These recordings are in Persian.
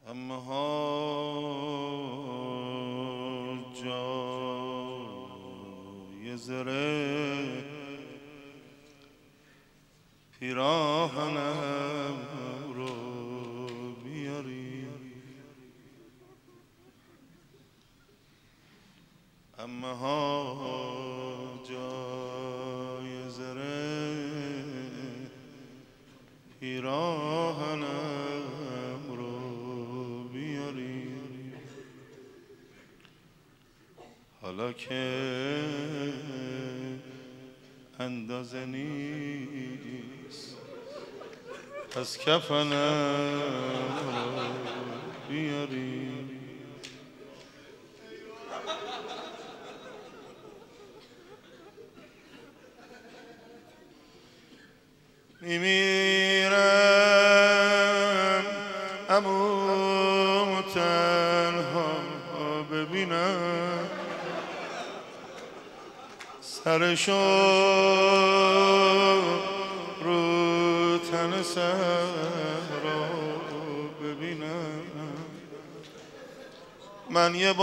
اما جای زره پیراهنم رو بیاری، اما جای زره پیراهنم رو بیاری. حالا که اندازه نیست پس کفنم رو بیاری. میمیرم اما تنها ببینم سرشو رو تن صحرا ببینم. من یه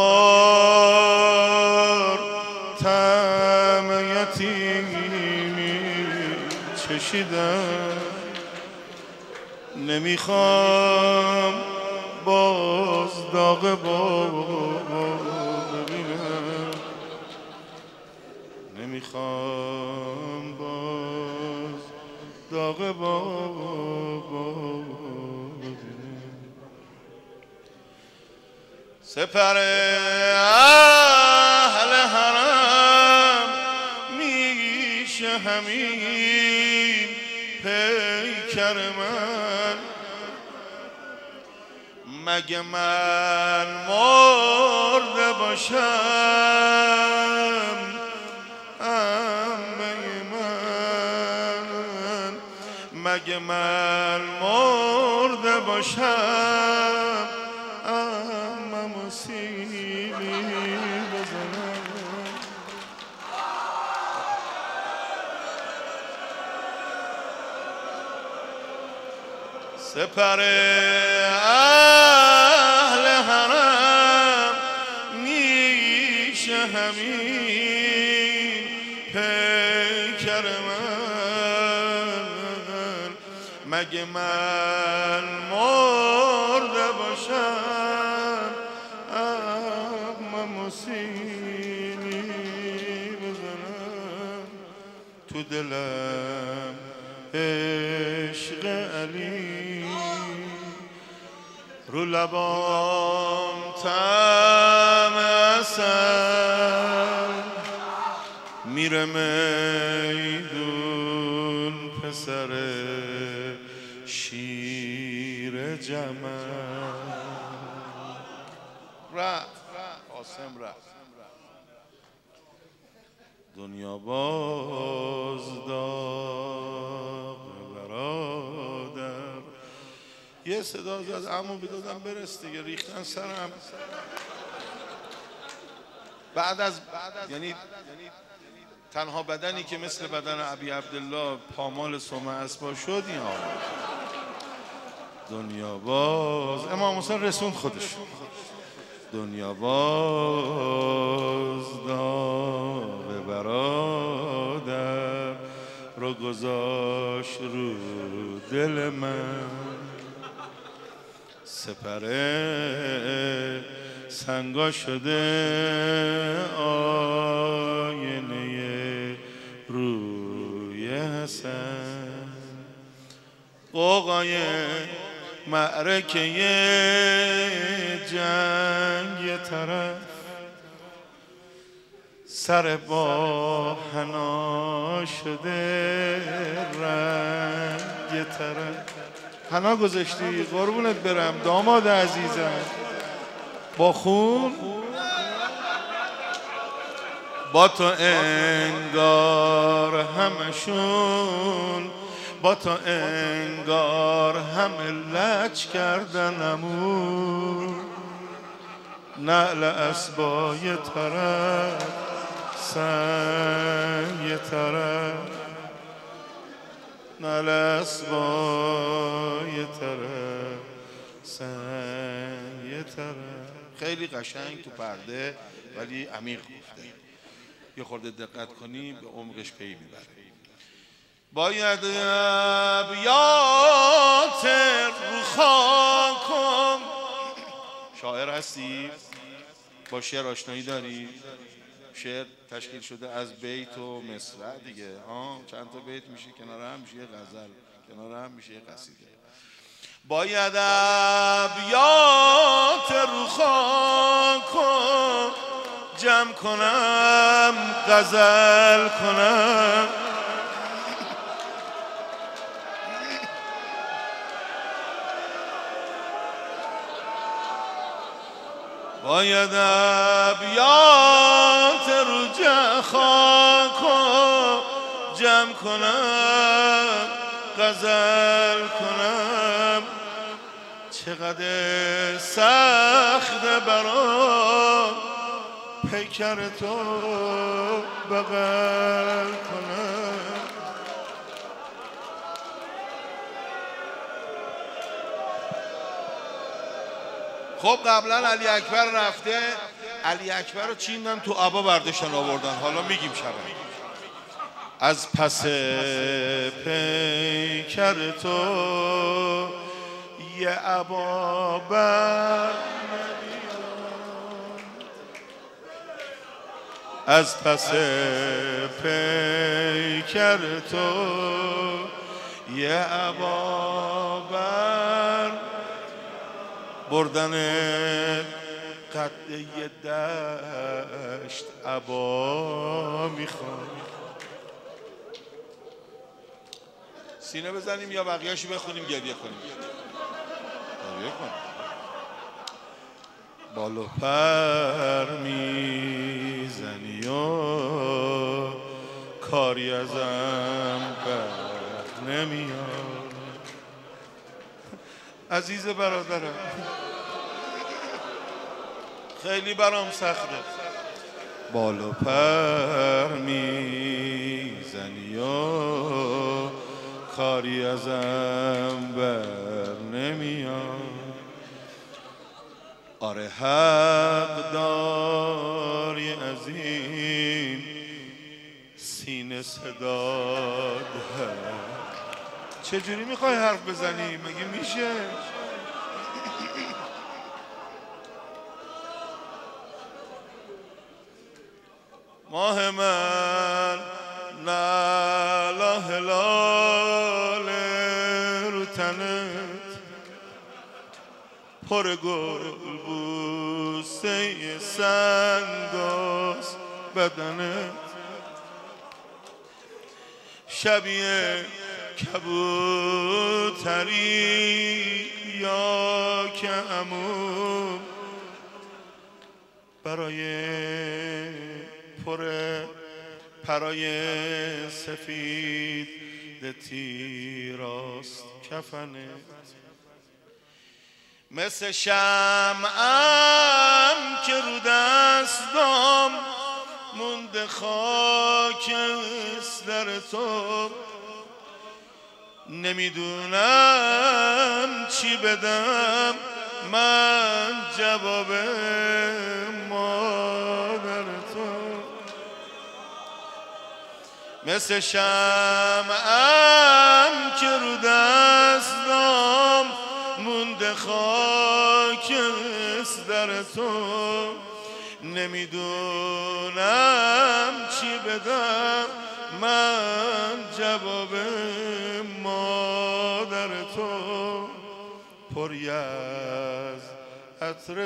بار طعم یتیمی چشیدم، نمیخوام باز داغ بابا ببینم، نمیخوام باز داغ بابا ببینم. سپر اهل حرم میشه همین پیکر من، مگه من مرده باشم عمه من، مگه من مرده باشم عمم سیلی بزنم. سپر اهل حرم میشه همین پیکر من، مگه من مرده باشم عمم سیلی بزنم. تو دلم عشق علی، رو لبام طعم عسل، میره میدون پسر شیر جمل. رفت قاسم رفت، دنیا باز داغ برادر. یه صدا زد عمو بدادم برس دیگه، ریختن سرم. بعد از یعنی تنها بدنی که مثل بدن ابی عبدالله پامال سم اسبا شد این آقا. دنیا باز امام حسین رسوند خودش. دنیا باز داغ برادر رو گذاشت رو دل من، سپره سنگا شده آینه روی حسن. قوقای معرکه جنگ یه طرف، سر با حنا شده رنگ یه طرف. حنا گذاشتی قربونت برم داماد عزیزم، با خون با تو انگار همشون، با تو انگار همه لج کردنمون. نعل اسبا یه طرف، سنگ یه طرف، نعل اسبا یه طرف، سنگ خیلی قشنگ تو پرده ولی عمیق گفته. یه خورده دقت کنی به عمقش پی میبره. باید ابیات رو خاکم. شاعر هستی؟ با شعر آشنایی داری؟ شعر تشکیل شده از بیت و مصرع دیگه. چند تا بیت میشه کنار هم میشه یه غزل، کنار هم میشه یه قصیده. باید ابیات رو خاکم جمع کنم غزل کنم. باید ابیات رو خاکم جمع کنم غزل کنم. چقدر سخت برام پیکر تو بغل کنم. خب قبلا علی اکبر رفته، علی اکبر رو چیندن تو عبا برداشتن آوردن. حالا میگیم شبه از پس پیکر تو یه عبا بر از پس پیکر تو یه عبا بر بردن قد یه دشت عبا میخوام. سینه بزنیم یا بقیه‌اشو بخونیم گریه کنیم؟ گریه کنیم. بال و پر میزنی و کاری ازم بر نمیاد. عزیز برادرم خیلی برام سخته. بال و پر میزنی و کاری ازم بر نمیاد. آره حق داری از این سینه صدا ده. چجوری میخوای حرف بزنی؟ مگه میشه؟ ماه من نالا هلال رو تنت پر گل بوسه سنگاس بدنت شبیه کبوتری یا که عموم برای پرای سفید تیراست کفنت. مثل شمعم که رو دستم مونده خاک در تو. نمیدونم چی بدم من جواب مادر تو. مثل شمعم که رو دستم مونده خاک در تو. نمیدونم چی بدم من جواب مادر تو. پری از عطر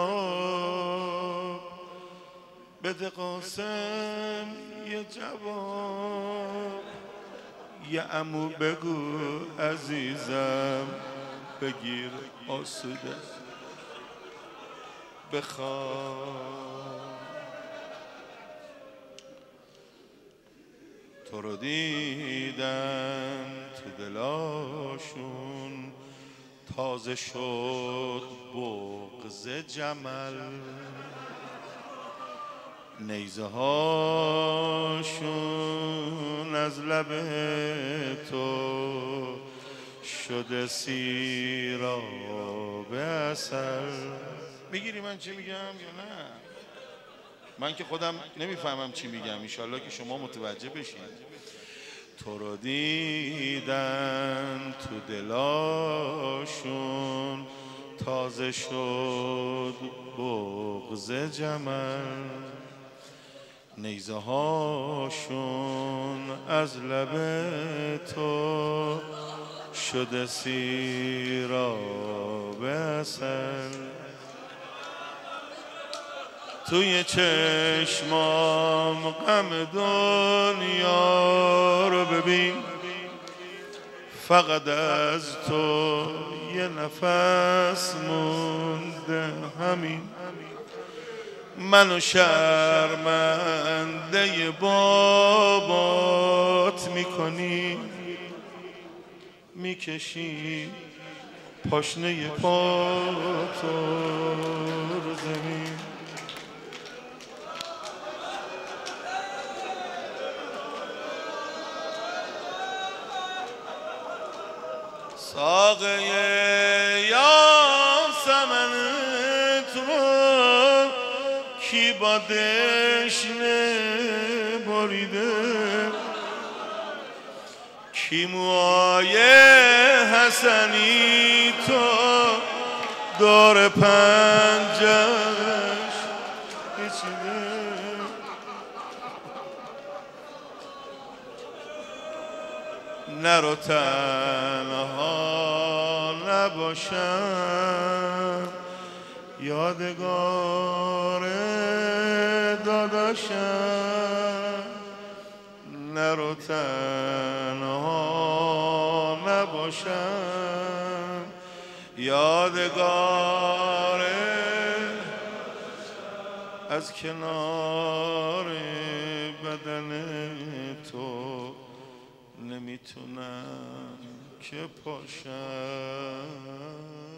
گلاب بده قاسم یه جواب. یه عمو بگو عزیزم بگیر آسوده بخوام. تو رو دیدم تو دلاشون تازه شد بغض جمل. نیزه هاشون از لب تو شده سیراب عسل. میگیری من چی میگم یا نه؟ من که خودم نمیفهمم چی میگم، انشالله که شما متوجه بشید. تو رو دیدن تو دلاشون تازه شد بغض جمل، نیزه هاشون از لب تو شده سیراب عسل، توی چشمام غم دنیا رو ببین، فقط از تو یه نفس مونده همین، منو شرمنده بابات میکنی، میکشی پاشنه پاتو رو زمین. ساقه یاسمن تو کی با دشنه بریده، کی موهای حسنی تو دور پنجهش پیچیده، نرو تنها نباشم یادگار داداشم، نرو تنها نباشم یادگار، از کنار بدن تو نمیتونم که پاشم.